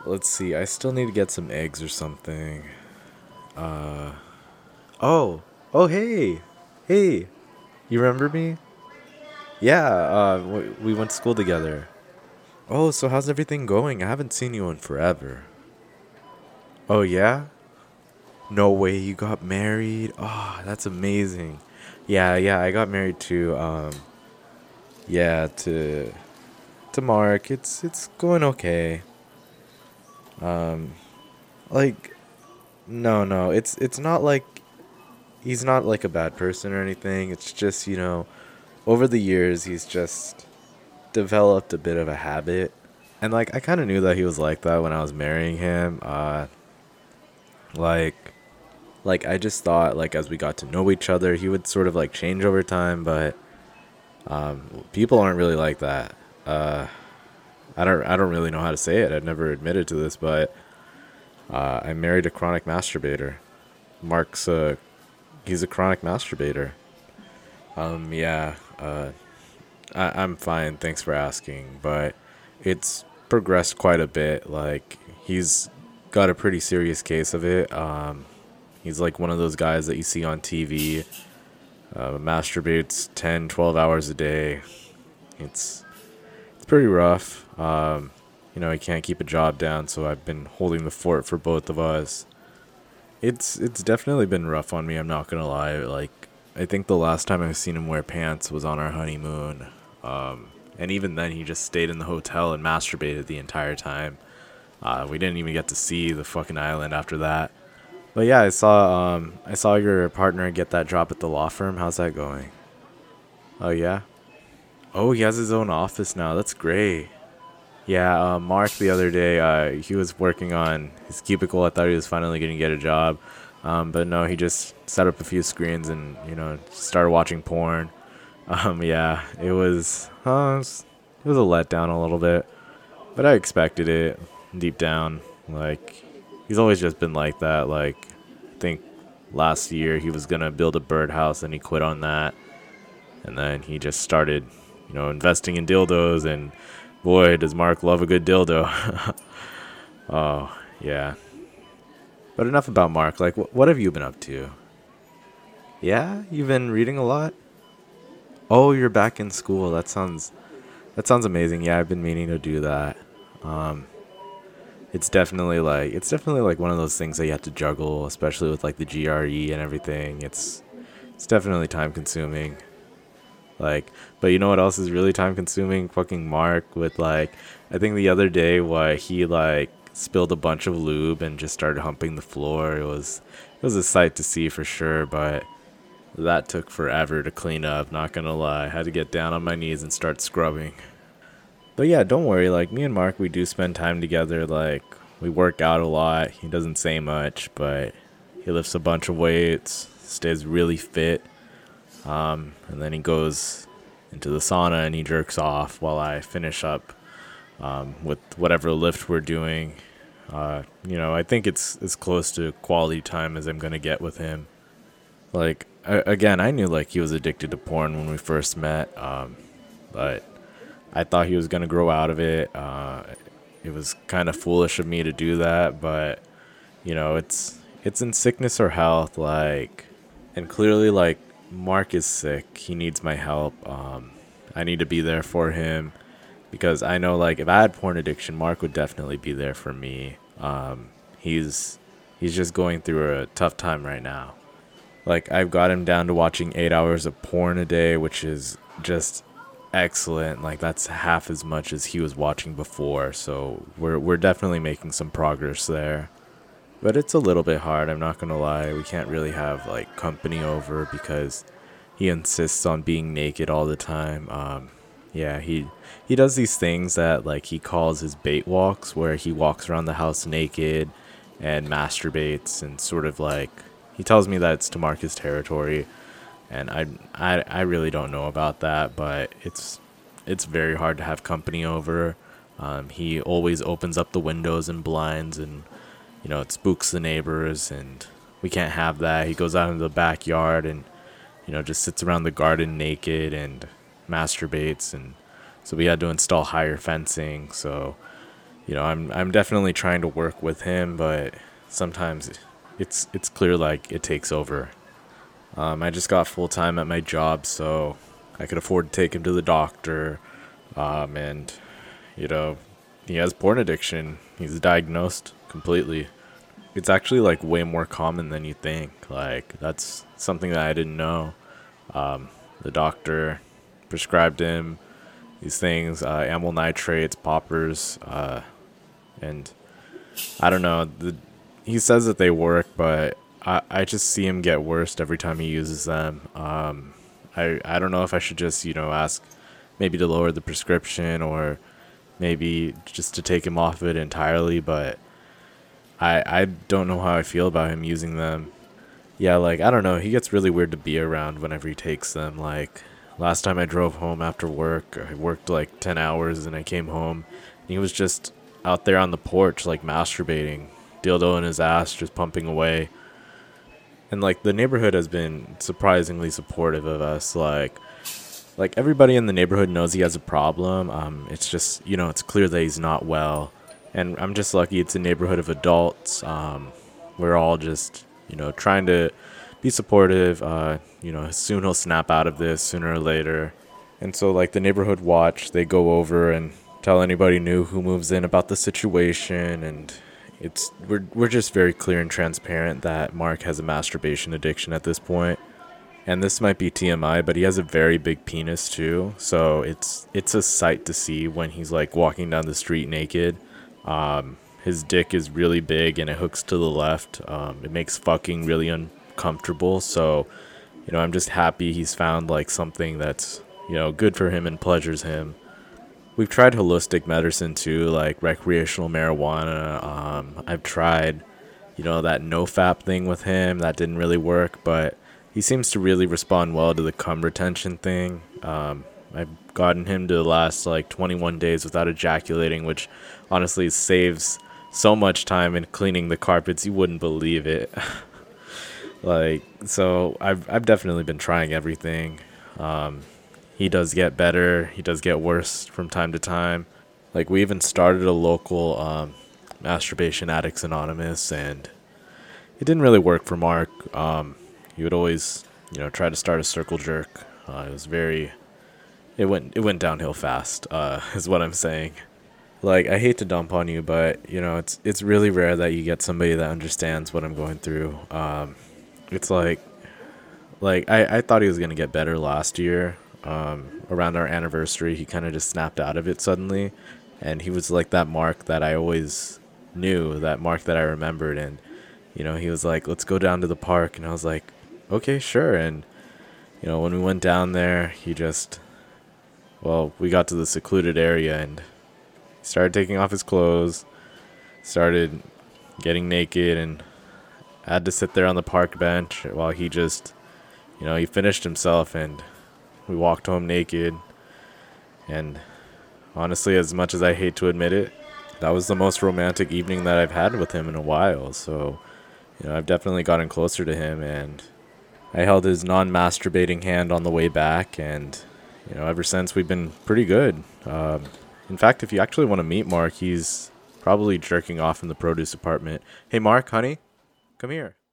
Let's see. I still need to get some eggs or something. Uh. Oh. Oh, hey. Hey. You remember me? Yeah. We went to school together. Oh, so how's everything going? I haven't seen you in forever. Oh, yeah? No way. You got married. Oh, that's amazing. Yeah, yeah. I got married to yeah, to Mark. It's going okay. Um, like no, no. It's not like he's not like a bad person or anything. It's just, over the years he's just developed a bit of a habit. And like I kind of knew that he was like that when I was marrying him. Like I just thought like as we got to know each other, he would sort of like change over time, but people aren't really like that. Uh I don't really know how to say it. I'd never admitted to this, but I married a chronic masturbator. Mark's he's a chronic masturbator. Yeah, I'm fine. Thanks for asking, but it's progressed quite a bit. Like he's got a pretty serious case of it. He's like one of those guys that you see on TV. Masturbates 10, 12 hours a day. It's pretty rough. He can't keep a job down, so I've been holding the fort for both of us. It's definitely been rough on me. I'm not gonna lie. Like I think the last time I've seen him wear pants was on our honeymoon. And even then, he just stayed in the hotel and masturbated the entire time. We didn't even get to see the fucking island after that. But yeah, I saw your partner get that job at the law firm. How's that going? Oh yeah. Oh, he has his own office now. That's great. Yeah, Mark the other day, he was working on his cubicle. I thought he was finally gonna get a job, but no, he just set up a few screens and started watching porn. Yeah, it was a letdown a little bit, but I expected it deep down. Like he's always just been like that. Like I think last year he was gonna build a birdhouse and he quit on that, and then he just started, investing in dildos. And boy, does Mark love a good dildo. Oh yeah, but enough about Mark. Like, what have you been up to? Yeah, you've been reading a lot. Oh, you're back in school. That sounds amazing. Yeah, I've been meaning to do that. Um, it's definitely like one of those things that you have to juggle, especially with like the GRE and everything. It's definitely time consuming. Like, but you know what else is really time consuming? Fucking Mark with like, I think the other day, why he like spilled a bunch of lube and just started humping the floor. It was a sight to see for sure, but that took forever to clean up. Not gonna lie, had to get down on my knees and start scrubbing. But yeah, don't worry. Like me and Mark, we do spend time together. Like we work out a lot. He doesn't say much, but he lifts a bunch of weights, stays really fit, and then he goes into the sauna and he jerks off while I finish up with whatever lift we're doing. I think it's as close to quality time as I'm gonna get with him. Like again, I knew like he was addicted to porn when we first met, but I thought he was gonna grow out of it. It was kind of foolish of me to do that, but it's in sickness or health. Like, and clearly, like Mark is sick. He needs my help. I need to be there for him because I know like if I had porn addiction, Mark would definitely be there for me. He's he's just going through a tough time right now. Like I've got him down to watching 8 hours of porn a day, which is just excellent. Like that's half as much as he was watching before. So we're definitely making some progress there. But it's a little bit hard, I'm not gonna lie. We can't really have like company over because he insists on being naked all the time. Yeah, he does these things that like he calls his bait walks, where he walks around the house naked and masturbates and sort of like he tells me that it's to mark his territory, and I really don't know about that, but it's very hard to have company over. He always opens up the windows and blinds, and it spooks the neighbors, and we can't have that. He goes out into the backyard and just sits around the garden naked and masturbates, and so we had to install higher fencing. So I'm definitely trying to work with him, but sometimes it's clear like it takes over. I just got full time at my job, so I could afford to take him to the doctor. And you know, he has porn addiction. He's diagnosed completely. It's actually like way more common than you think. Like that's something that I didn't know. The doctor prescribed him these things, amyl nitrates, poppers, and I don't know. He says that they work, but I just see him get worse every time he uses them. I don't know if I should just ask maybe to lower the prescription or maybe just to take him off it entirely, but I don't know how I feel about him using them. Yeah, like I don't know, he gets really weird to be around whenever he takes them. Like last time I drove home after work, I worked like 10 hours and I came home and he was just out there on the porch like masturbating, dildo in his ass just pumping away. And like the neighborhood has been surprisingly supportive of us. Like everybody in the neighborhood knows he has a problem. It's just it's clear that he's not well, and I'm just lucky it's a neighborhood of adults. We're all just trying to be supportive. Soon he'll snap out of this sooner or later, and so like the neighborhood watch, they go over and tell anybody new who moves in about the situation, and we're just very clear and transparent that Mark has a masturbation addiction at this point. And this might be TMI, but he has a very big penis too. So it's a sight to see when he's like walking down the street naked. His dick is really big and it hooks to the left. It makes fucking really uncomfortable. So, I'm just happy he's found like something that's, good for him and pleasures him. We've tried holistic medicine too, like recreational marijuana. I've tried, that no-fap thing with him. That didn't really work, but he seems to really respond well to the cum retention thing. I've gotten him to last like 21 days without ejaculating, which honestly saves so much time in cleaning the carpets. You wouldn't believe it. So I've definitely been trying everything. He does get better. He does get worse from time to time. Like we even started a local Masturbation Addicts Anonymous, and it didn't really work for Mark. He would always, try to start a circle jerk. It went downhill fast, is what I'm saying. Like, I hate to dump on you, but, it's really rare that you get somebody that understands what I'm going through. It's like I thought he was going to get better last year. Around our anniversary, he kind of just snapped out of it suddenly. And he was like that Mark that I always knew, that Mark that I remembered. And, he was like, let's go down to the park. And I was like, okay, sure. And, when we went down there, we got to the secluded area and he started taking off his clothes, started getting naked, and had to sit there on the park bench while he just, he finished himself, and we walked home naked. And honestly, as much as I hate to admit it, that was the most romantic evening that I've had with him in a while. So, I've definitely gotten closer to him, and I held his non-masturbating hand on the way back, and ever since we've been pretty good. In fact, if you actually want to meet Mark, he's probably jerking off in the produce department. Hey, Mark, honey, come here.